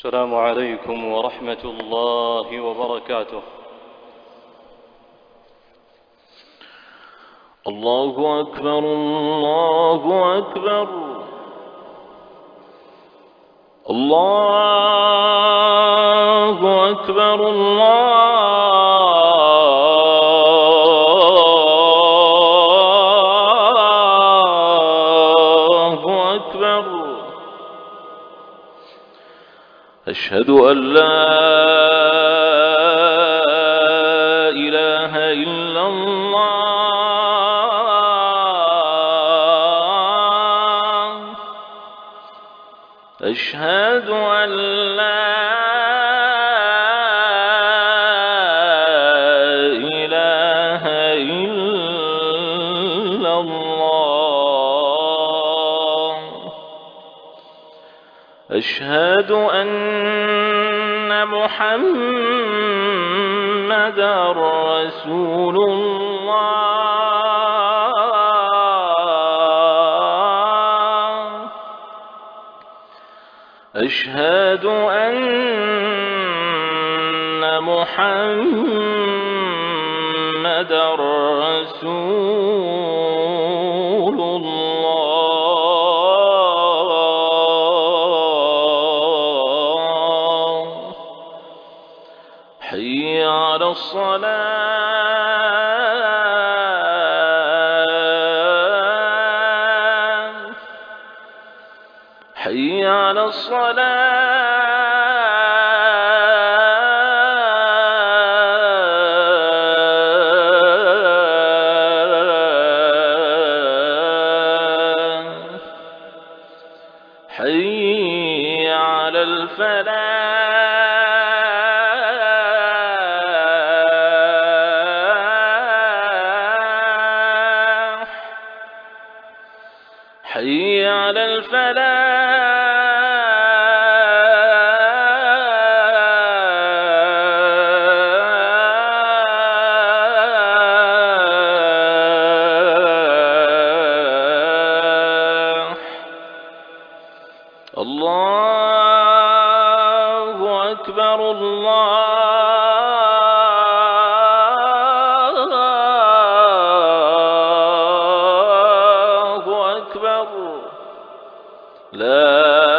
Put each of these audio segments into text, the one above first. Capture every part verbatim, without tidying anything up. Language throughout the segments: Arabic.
السلام عليكم ورحمة الله وبركاته. الله أكبر الله أكبر الله أكبر الله أكبر. أشهد أن لا إله إلا الله. أشهد أن لا إله إلا الله. أشهد أن محمدًا رسول الله. أشهد أن محمدًا رسول الله. حي على الصلاة. حي على الصلاة. حي على الفلاح. حي على الفلاح. الله أكبر الله أكبر. لا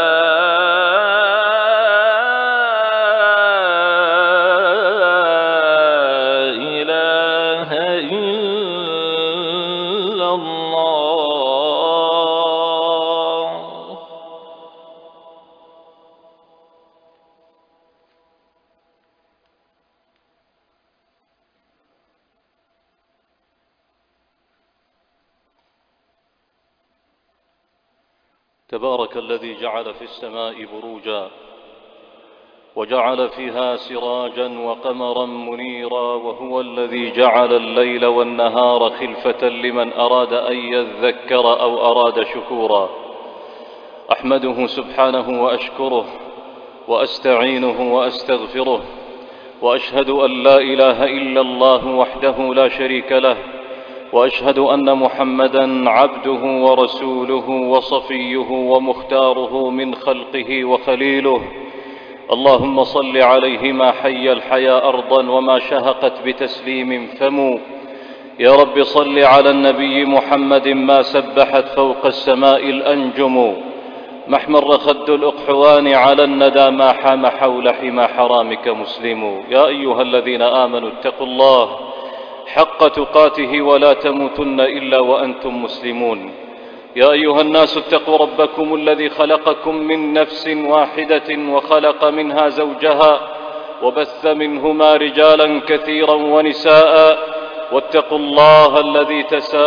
إله إلا الله. تبارك الذي جعل في السماء بروجا وجعل فيها سراجا وقمرا منيرا، وهو الذي جعل الليل والنهار خلفة لمن أراد أن يذكر أو أراد شكورا. أحمده سبحانه وأشكره وأستعينه وأستغفره، وأشهد أن لا إله إلا الله وحده لا شريك له، وأشهد أن محمدًا عبده ورسوله وصفيه ومختاره من خلقه وخليله. اللهم صل عليه ما حي الحيا أرضًا وما شهقت بتسليم فمو. يا رب صل على النبي محمد ما سبحت فوق السماء الأنجم، ما احمر خد الأقحوان على الندى ما حام حول حمى حرامك مسلم. يا أيها الذين آمنوا اتقوا الله حق تقاته ولا تموتن إلا وأنتم مسلمون. يا أيها الناس اتقوا ربكم الذي خلقكم من نفس واحدة وخلق منها زوجها وبث منهما رجالا كثيرا ونساء، واتقوا الله الذي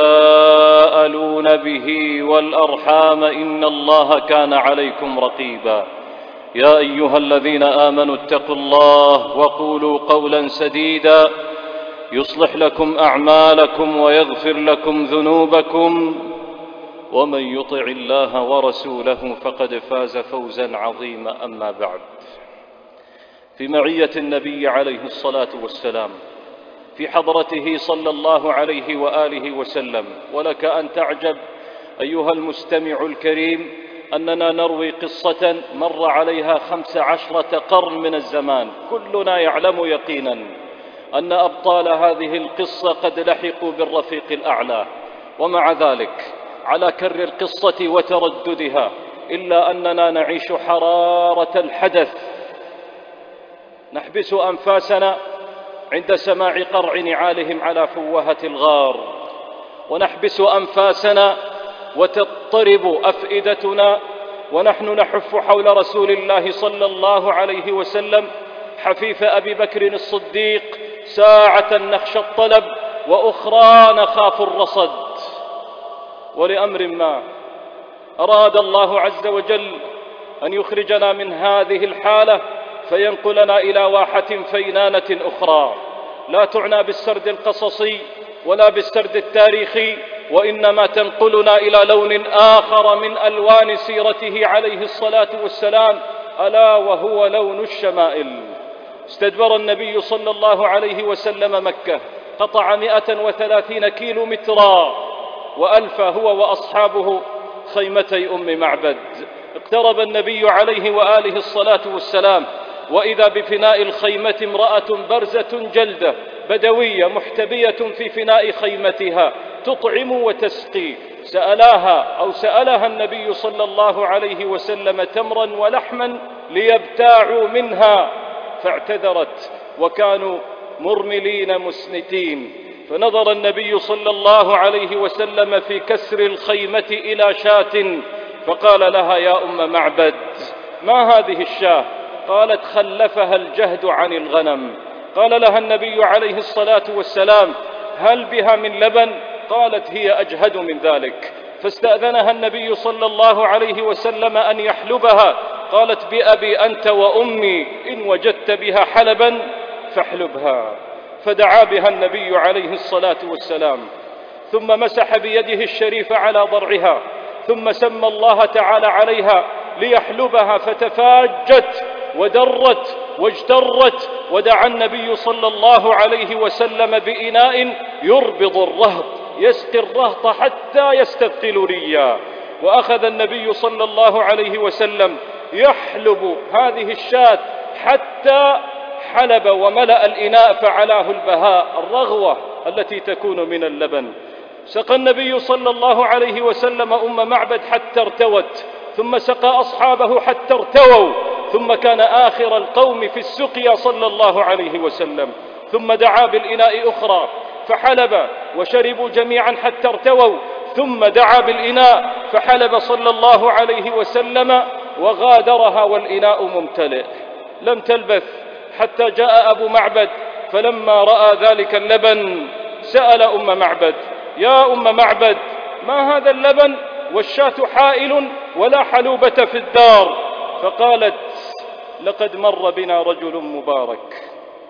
تساءلون به والأرحام إن الله كان عليكم رقيبا. يا أيها الذين آمنوا اتقوا الله وقولوا قولا سديدا يصلح لكم أعمالكم ويغفر لكم ذنوبكم، ومن يطع الله ورسوله فقد فاز فوزا عظيما. أما بعد، في معية النبي عليه الصلاة والسلام، في حضرته صلى الله عليه وآله وسلم، ولك أن تعجب أيها المستمع الكريم أننا نروي قصة مر عليها خمس عشرة قرن من الزمان. كلنا يعلم يقينا أن أبطال هذه القصة قد لحقوا بالرفيق الأعلى، ومع ذلك على كر القصة وترددها إلا أننا نعيش حرارة الحدث، نحبس أنفاسنا عند سماع قرع نعالهم على فوهة الغار، ونحبس أنفاسنا وتضطرب أفئدتنا ونحن نحف حول رسول الله صلى الله عليه وسلم حفيف أبي بكر الصديق، ساعة نخشى الطلب وأخرى نخاف الرصد. ولأمر ما أراد الله عز وجل أن يخرجنا من هذه الحالة فينقلنا إلى واحة فينانة أخرى لا تعنى بالسرد القصصي ولا بالسرد التاريخي، وإنما تنقلنا إلى لون آخر من ألوان سيرته عليه الصلاة والسلام، ألا وهو لون الشمائل. استدبر النبي صلى الله عليه وسلم مكة، قطع مئة وثلاثين كيلو مترا، وألف هو وأصحابه خيمتي أم معبد. اقترب النبي عليه وآله الصلاة والسلام، وإذا بفناء الخيمة امرأة برزة جلدة بدوية محتبية في فناء خيمتها تطعم وتسقي. سألاها أو سألها النبي صلى الله عليه وسلم تمرا ولحما ليبتاعوا منها، فاعتذرت وكانوا مرملين مسنتين، فنظر النبي صلى الله عليه وسلم في كسر الخيمة إلى شاة فقال لها: يا أم معبد، ما هذه الشاة؟ قالت: خلفها الجهد عن الغنم. قال لها النبي عليه الصلاة والسلام: هل بها من لبن؟ قالت: هي أجهد من ذلك. فاستأذنها النبي صلى الله عليه وسلم أن يحلبها، قالت: بأبي أنت وأمي، إن وجدت بها حلبا فاحلبها. فدعا بها النبي عليه الصلاة والسلام، ثم مسح بيده الشريف على ضرعها، ثم سمى الله تعالى عليها ليحلبها، فتفاجت ودرت واجترت، ودعا النبي صلى الله عليه وسلم بإناء يربض الرهط يسقي الرهط حتى يستثقل ريا. وأخذ النبي صلى الله عليه وسلم يحلب هذه الشاة حتى حلب وملأ الإناء فعلاه البهاء، الرغوة التي تكون من اللبن. سقى النبي صلى الله عليه وسلم أم معبد حتى ارتوت، ثم سقى أصحابه حتى ارتووا، ثم كان آخر القوم في السقيا صلى الله عليه وسلم، ثم دعا بالإناء أخرى فحلب وشربوا جميعا حتى ارتووا، ثم دعا بالإناء فحلب صلى الله عليه وسلم وغادرها والإناء ممتلئ. لم تلبث حتى جاء أبو معبد، فلما رأى ذلك اللبن سأل أم معبد: يا أم معبد، ما هذا اللبن والشاة حائل ولا حلوبة في الدار؟ فقالت: لقد مر بنا رجل مبارك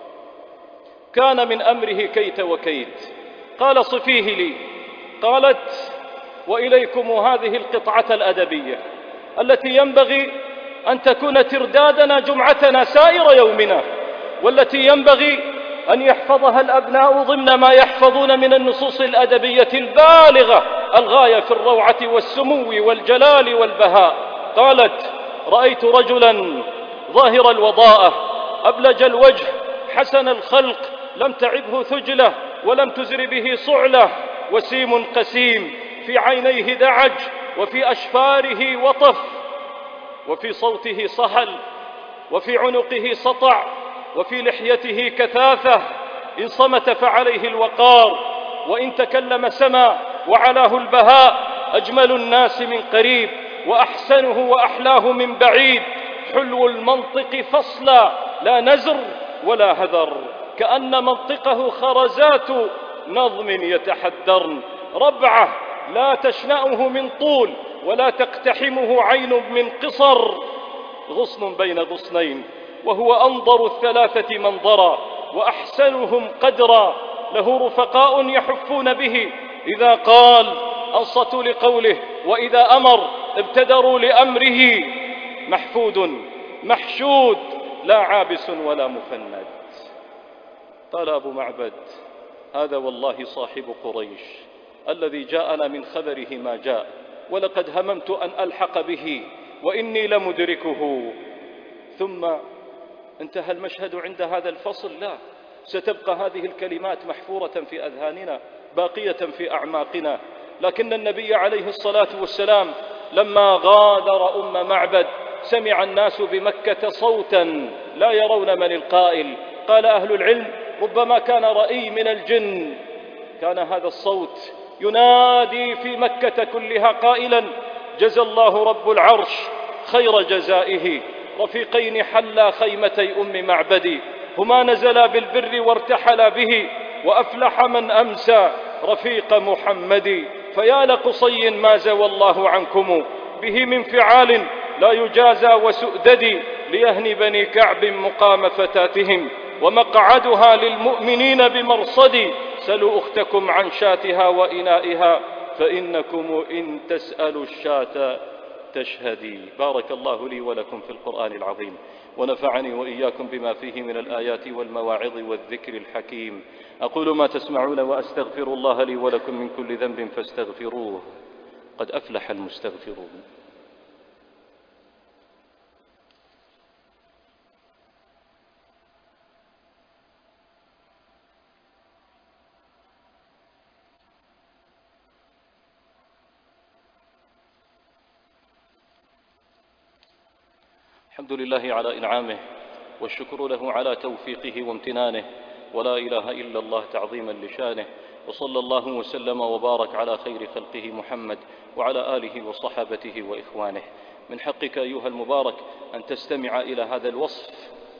كان من أمره كيت وكيت. قال: صفيه لي. قالت: وإليكم هذه القطعة الأدبية التي ينبغي أن تكون تردادنا جمعتنا سائر يومنا، والتي ينبغي أن يحفظها الأبناء ضمن ما يحفظون من النصوص الأدبية البالغة الغاية في الروعة والسمو والجلال والبهاء. قالت: رأيت رجلا ظاهر الوضاءة أبلج الوجه حسن الخلق، لم تعبه ثجلة ولم تزر به صعلة، وسيم قسيم، في عينيه دعج، وفي أشفاره وطف، وفي صوته صهل، وفي عنقه سطع، وفي لحيته كثافة. إن صمت فعليه الوقار، وإن تكلم سما وعلاه البهاء. أجمل الناس من قريب، وأحسنه وأحلاه من بعيد. حلو المنطق فصلا، لا نزر ولا هذر، كأن منطقه خرزات نظم يتحدرن. ربعه لا تشنأه من طول، ولا تقتحمه عين من قصر. غصن بين غصنين، وهو أنظر الثلاثة منظرا، وأحسنهم قدرا. له رفقاء يحفون به، إذا قال أنصتوا لقوله، وإذا أمر ابتدروا لأمره. محفود محشود، لا عابس ولا مفند. قال أبو معبد: هذا والله صاحب قريش الذي جاءنا من خبره ما جاء، ولقد هممت أن ألحق به وإني لمدركه. ثم انتهى المشهد عند هذا الفصل؟ لا، ستبقى هذه الكلمات محفورة في أذهاننا باقية في أعماقنا. لكن النبي عليه الصلاة والسلام لما غادر أم معبد سمع الناس بمكة صوتا لا يرون من القائل. قال أهل العلم ربما كان رأي من الجن. كان هذا الصوت ينادي في مكة كلها قائلا: جزى الله رب العرش خير جزائه رفيقين حلا خيمتي أم معبد، هما نزلا بالبر وارتحلا به، وأفلح من أمسى رفيق محمد. فيا لقصي ما زوى الله عنكم به من فعال لا يجازى وسؤدد، ليهني بني كعب مقام فتاتهم ومقعدها للمؤمنين بمرصد. سلوا أختكم عن شاتها وإنائها فإنكم إن تسألوا الشاة تشهدي. بارك الله لي ولكم في القرآن العظيم، ونفعني وإياكم بما فيه من الآيات والمواعظ والذكر الحكيم. أقول ما تسمعون وأستغفر الله لي ولكم من كل ذنب فاستغفروه، قد أفلح المستغفرون. الحمد لله على إنعامه، والشكر له على توفيقه وامتنانه، ولا إله إلا الله تعظيما لشانه. وصلى الله وسلم وبارك على خير خلقه محمد وعلى آله وصحابته وإخوانه. من حقك أيها المبارك أن تستمع إلى هذا الوصف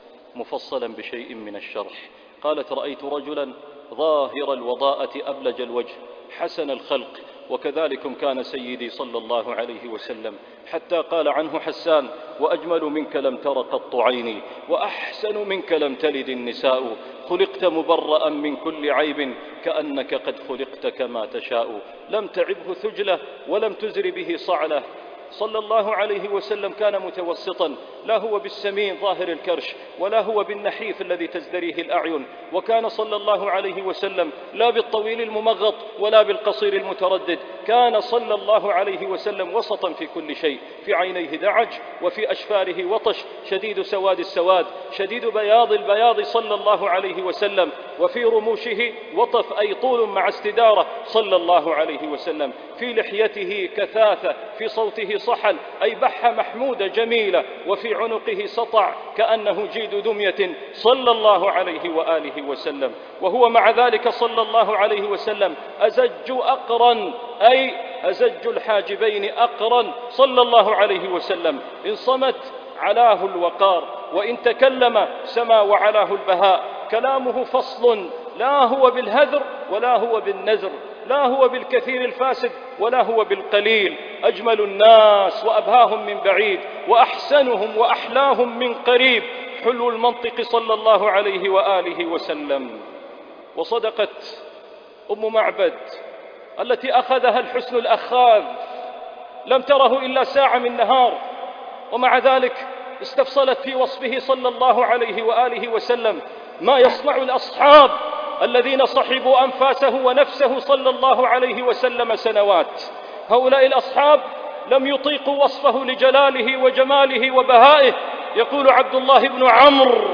مفصلا بشيء من الشرح. قالت: رأيت رجلا ظاهر الوضاءة أبلج الوجه حسن الخلق، وكذلك كان سيدي صلى الله عليه وسلم، حتى قال عنه حسان: وأجمل منك لم تر قط عيني، وأحسن منك لم تلد النساء، خلقت مبرأ من كل عيب، كأنك قد خلقت كما تشاء، لم تعبه ثجلة ولم تزر به صعلة. صلى الله عليه وسلم كان متوسطا، لا هو بالسمين ظاهر الكرش ولا هو بالنحيف الذي تزدريه الأعين، وكان صلى الله عليه وسلم لا بالطويل الممغط ولا بالقصير المتردد، كان صلى الله عليه وسلم وسطا في كل شيء. في عينيه دعج، وفي أشفاره وطش، شديد سواد السواد، شديد بياض البياض صلى الله عليه وسلم، وفي رموشه وطف أي طول مع استدارة صلى الله عليه وسلم، في لحيته كثافة، في صوته صحل أي بحة محمودة جميلة، وفي عنقه سطع كأنه جيد دمية صلى الله عليه وآله وسلم. وهو مع ذلك صلى الله عليه وسلم أزج أقرن أي أزج الحاجبين أقرن صلى الله عليه وسلم. إن صمت علاه الوقار، وإن تكلم سما وعلاه البهاء. كلامه فصل، لا هو بالهذر ولا هو بالنزر، لا هو بالكثير الفاسد ولا هو بالقليل. أجمل الناس وأبهاهم من بعيد، وأحسنهم وأحلاهم من قريب، حلو المنطق صلى الله عليه وآله وسلم. وصدقت أم معبد التي أخذها الحسن الأخاذ، لم تره إلا ساعة من نهار، ومع ذلك استفصلت في وصفه صلى الله عليه وآله وسلم ما يصنع الأصحاب الذين صحبوا أنفاسه ونفسه صلى الله عليه وسلم سنوات. هؤلاء الأصحاب لم يطيقوا وصفه لجلاله وجماله وبهائه. يقول عبد الله بن عمرو: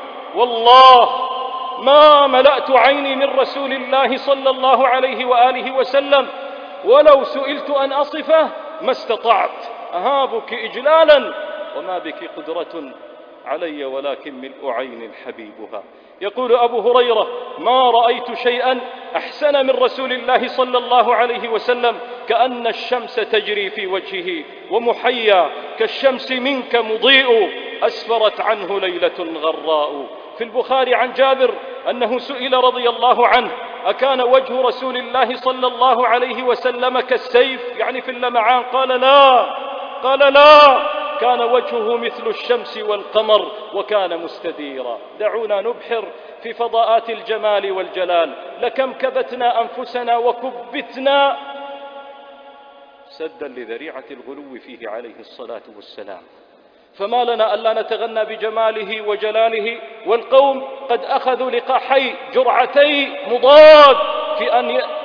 والله ما ملأت عيني من رسول الله صلى الله عليه وآله وسلم، ولو سئلت أن أصفه ما استطعت، أهابك إجلالا وما بك قدرة علي، ولكن ملء عين حبيبها. يقول أبو هريرة: ما رأيت شيئا أحسن من رسول الله صلى الله عليه وسلم، كأن الشمس تجري في وجهه، ومحيا كالشمس منك مضيء، أسفرت عنه ليلة غراء. في البخاري عن جابر أنه سئل رضي الله عنه: أكان وجه رسول الله صلى الله عليه وسلم كالسيف، يعني في اللمعان؟ قال لا، قال لا، كان وجهه مثل الشمس والقمر، وكان مستديرا. دعونا نبحر في فضاءات الجمال والجلال. لكم كبتنا أنفسنا وكبتنا سدا لذريعة الغلو فيه عليه الصلاة والسلام. فما لنا ألا نتغنى بجماله وجلاله، والقوم قد أخذوا لقاحي جرعتي مضاد في أن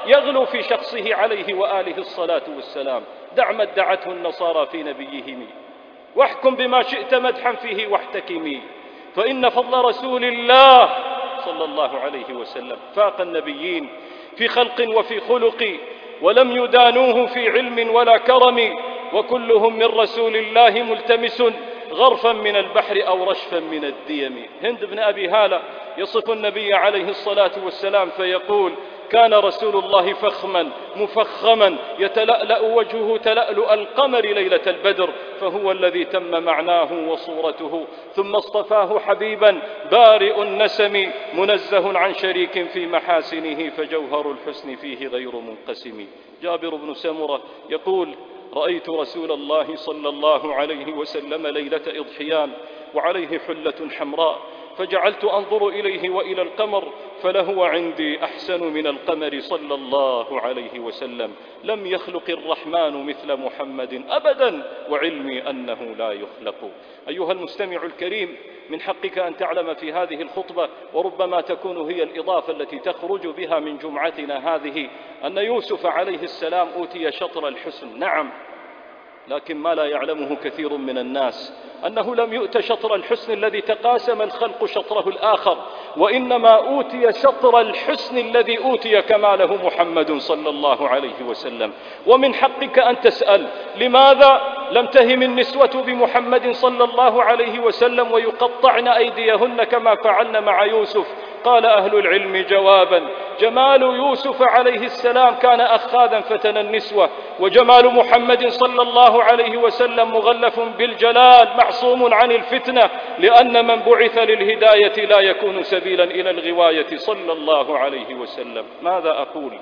يغلو في شخصه عليه وآله الصلاة والسلام. دع ما ادعته النصارى في نبيهم، واحكم بما شئت مدحا فيه واحتكمي، فإن فضل رسول الله صلى الله عليه وسلم فاق النبيين في خلق وفي خلق، ولم يدانوه في علم ولا كرم، وكلهم من رسول الله ملتمس غرفا من البحر أو رشفا من الديم. هند بن أبي هالة يصف النبي عليه الصلاة والسلام فيقول: كان رسول الله فخما مفخما يتلألأ وجهه تلألؤ القمر ليلة البدر، فهو الذي تم معناه وصورته، ثم اصطفاه حبيبا بارئ النسم منزه عن شريك في محاسنه، فجوهر الحسن فيه غير منقسم. جابر بن سمرة يقول: رأيت رسول الله صلى الله عليه وسلم ليلة إضحيان وعليه حلة حمراء، فجعلت أنظر إليه وإلى القمر، فلهو عندي أحسن من القمر صلى الله عليه وسلم. لم يخلق الرحمن مثل محمد أبدا، وعلمي أنه لا يخلق. أيها المستمع الكريم، من حقك أن تعلم في هذه الخطبة، وربما تكون هي الإضافة التي تخرج بها من جمعتنا هذه، أن يوسف عليه السلام أوتي شطر الحسن، نعم، لكن ما لا يعلمه كثير من الناس أنه لم يؤت شطر الحسن الذي تقاسم الخلق شطره الآخر، وإنما أوتي شطر الحسن الذي أوتي كماله محمد صلى الله عليه وسلم. ومن حقك أن تسأل: لماذا لم تهم النسوة بمحمد صلى الله عليه وسلم ويقطعن أيديهن كما فعلن مع يوسف؟ قال أهل العلم جوابا: جمال يوسف عليه السلام كان أخاذا فتن النسوة، وجمال محمد صلى الله عليه وسلم مغلف بالجلال معصوم عن الفتنة، لأن من بعث للهداية لا يكون سبيلا إلى الغواية صلى الله عليه وسلم. ماذا أقول؟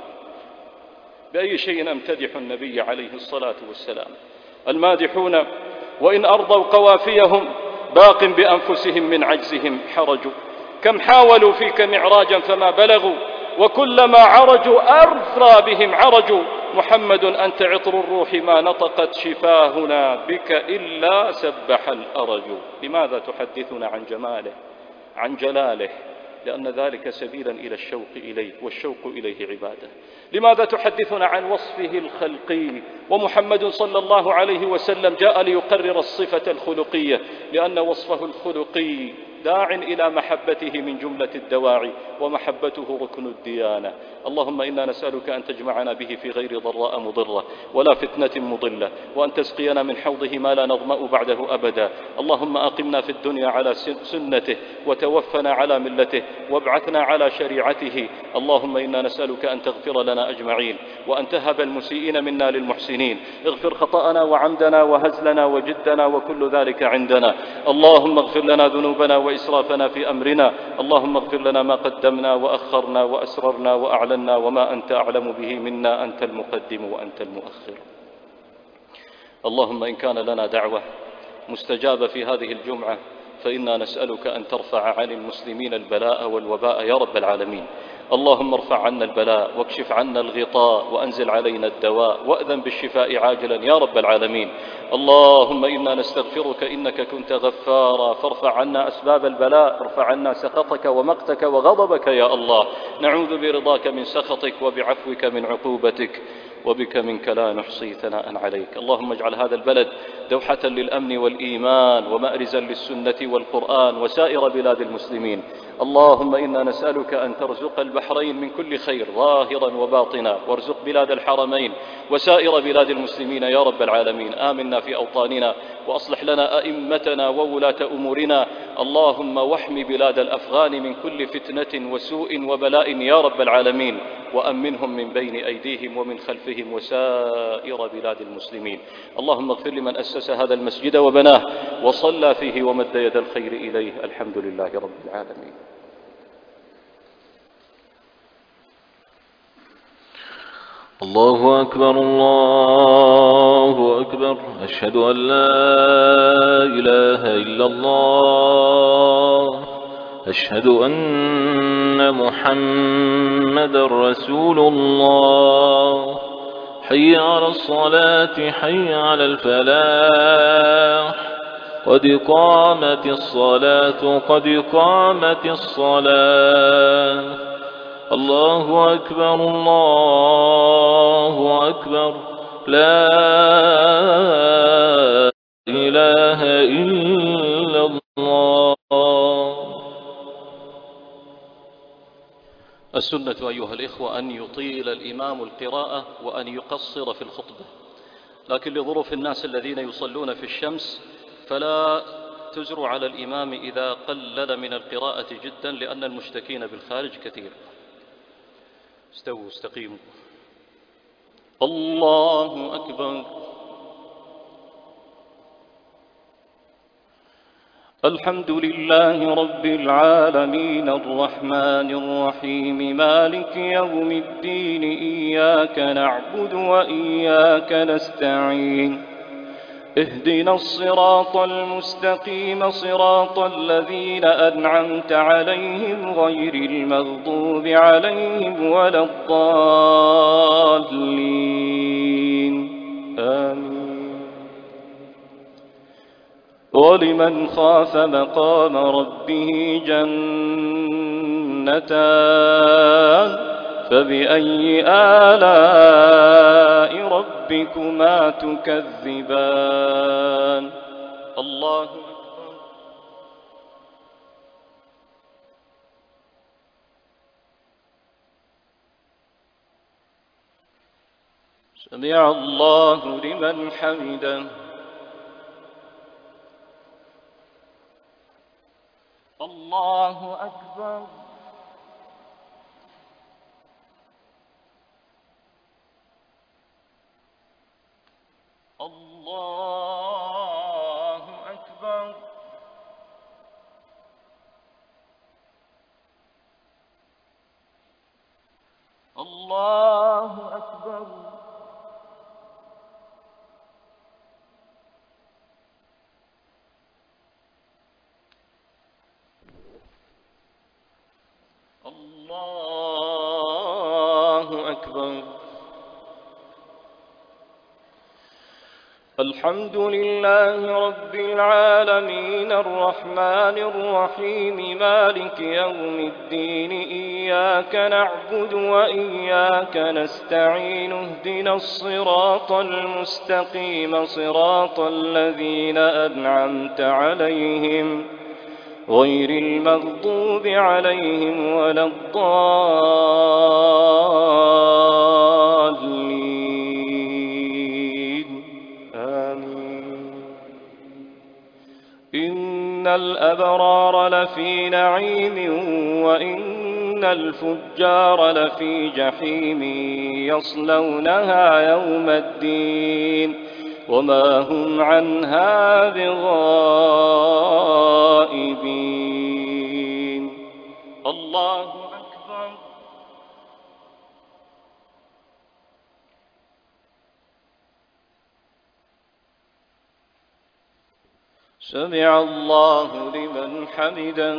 بأي شيء أمتدح النبي عليه الصلاة والسلام؟ المادحون وإن أرضوا قوافيهم باق بأنفسهم من عجزهم حرج، كم حاولوا فيك معراجا فما بلغوا، وكلما عرجوا أرثى بهم عرجوا. محمد أنت عطر الروح ما نطقت شفاهنا بك إلا سبح الأرج. لماذا تحدثنا عن جماله، عن جلاله؟ لأن ذلك سبيلا إلى الشوق إليه، والشوق إليه عبادة. لماذا تحدثنا عن وصفه الخلقي؟ ومحمد صلى الله عليه وسلم جاء ليقرر الصفة الخلقية، لأن وصفه الخلقي داع إلى محبته من جملة الدواعي، ومحبته ركن الديانة. اللهم إنا نسألك أن تجمعنا به في غير ضراء مضرة ولا فتنة مضلة، وأن تسقينا من حوضه ما لا نظمأ بعده أبدا. اللهم أقمنا في الدنيا على سنته، وتوفنا على ملته، وابعثنا على شريعته. اللهم إنا نسألك أن تغفر لنا أجمعين، وأن تهب المسيئين منا للمحسنين. اغفر خطأنا وعمدنا وهزلنا وجدنا وكل ذلك عندنا. اللهم اغفر لنا ذنوبنا وإسرافنا في أمرنا. اللهم اغفر لنا ما قدمنا وأخرنا وأسررنا وأعلنا، وما أنت أعلم به منا، أنت المقدم وأنت المؤخر. اللهم إن كان لنا دعوة مستجابة في هذه الجمعة، فإنا نسألك أن ترفع عن المسلمين البلاء والوباء يا رب العالمين. اللهم ارفع عنا البلاء، واكشف عنا الغطاء، وأنزل علينا الدواء، وأذن بالشفاء عاجلا يا رب العالمين. اللهم إنا نستغفرك إنك كنت غفارا، فارفع عنا أسباب البلاء، ارفع عنا سخطك ومقتك وغضبك يا الله. نعوذ برضاك من سخطك، وبعفوك من عقوبتك، وبك منك لا نحصي ثناء عليك. اللهم اجعل هذا البلد دوحة للأمن والإيمان، ومأرزا للسنة والقرآن وسائر بلاد المسلمين. اللهم إنا نسألك أن ترزق البحرين من كل خير ظاهرا وباطنا، وارزق بلاد الحرمين وسائر بلاد المسلمين يا رب العالمين. آمنا في أوطاننا، وأصلح لنا أئمتنا وولاة أمورنا. اللهم واحمي بلاد الأفغان من كل فتنة وسوء وبلاء يا رب العالمين، وأمنهم من بين أيديهم ومن خلفهم وسائر بلاد المسلمين. اللهم اغفر لمن أسس هذا المسجد وبناه وصلى فيه ومد يد الخير إليه. الحمد لله رب العالمين. الله أكبر الله أكبر، أشهد أن لا إله إلا الله، أشهد أن محمد رسول الله. حي على الصلاة، حي على الفلاح، قد قامت الصلاة، قد قامت الصلاة. الله أكبر الله أكبر لا إله إلا الله. السنة أيها الإخوة أن يطيل الإمام القراءة وأن يقصر في الخطبة، لكن لظروف الناس الذين يصلون في الشمس فلا تزر على الإمام إذا قلل من القراءة جدا، لأن المشتكين بالخارج كثير. استووا استقيموا. الله أكبر. الحمد لله رب العالمين الرحمن الرحيم مالك يوم الدين إياك نعبد وإياك نستعين اهدنا الصراط المستقيم صراط الذين أنعمت عليهم غير المغضوب عليهم ولا الضالين آمين. ولمن خاف مقام ربه جنتان فبأي آلاء ربكما تكذبان. الله أكبر. سمع الله لمن حمده. الله أكبر. الله أكبر. الله أكبر. الله أكبر. الحمد لله رب العالمين الرحمن الرحيم مالك يوم الدين إياك نعبد وإياك نستعين اهدنا الصراط المستقيم صراط الذين أنعمت عليهم غير المغضوب عليهم ولا الضالين آمين. إن الأبرار لفي نعيم وإن الفجار لفي جحيم يصلونها يوم الدين وما هم عنها بغائبين. الله أكبر. سمع الله لمن حمده.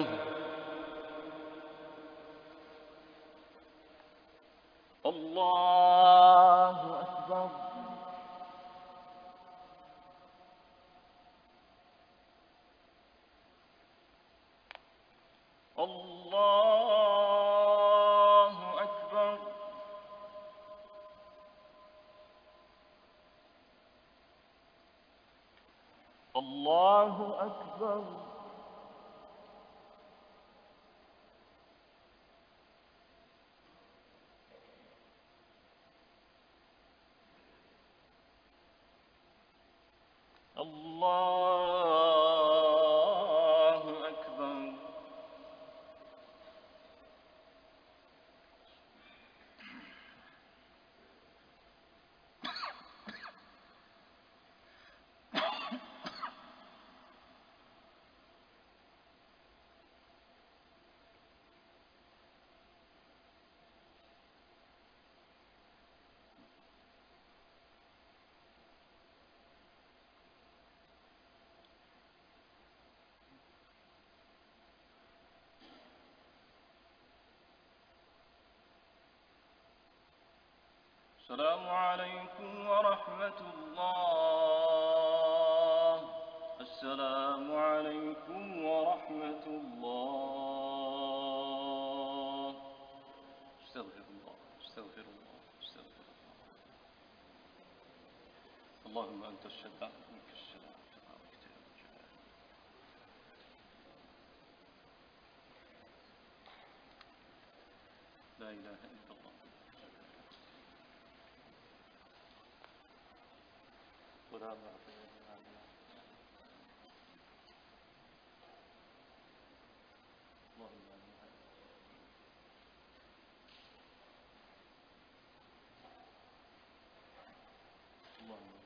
الله أكبر. الله أكبر. الله أكبر. الله أكبر. السلام عليكم ورحمة الله. السلام عليكم ورحمة الله. اللهم أنت السلام منك السلام تبارك يا ذا الجلال. لا إله إلا الله ولا معبود إلا الله. اللهم آمين. اللهم